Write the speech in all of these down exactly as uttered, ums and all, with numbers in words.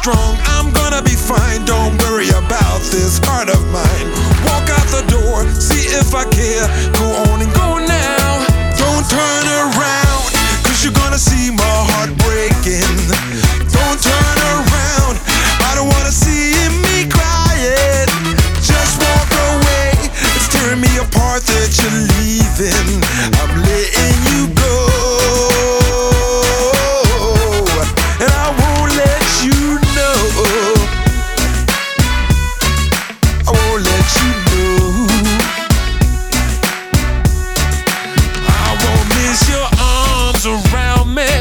strong, I'm gonna be fine. Don't worry about this heart of mine. Walk out the door, see if I care. Go on and go now. Don't turn around, cause you're gonna see my heart breaking. Don't turn around, I don't wanna see me crying. Just walk away, it's tearing me apart that you're leaving. I'm letting you go, and I won't let you know. I won't let you know. I won't miss your arms around me,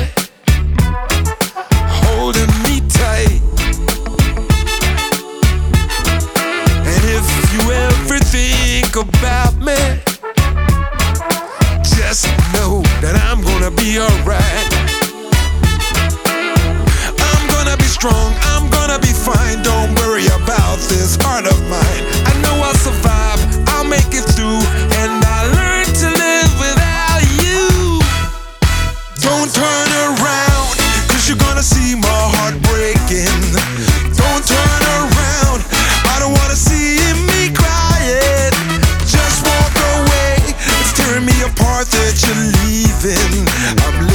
holding me tight. And if you ever think about me, just know that I'm gonna be alright. I'm gonna be strong, I'm gonna be fine. Don't worry about this heart of mine. I know I'll survive, I'll make it through, and I learned to live without you. Don't turn around, cause you're gonna see my heart breaking. Don't turn around, I don't wanna see me crying. Just walk away, it's tearing me apart that you're leaving. I'm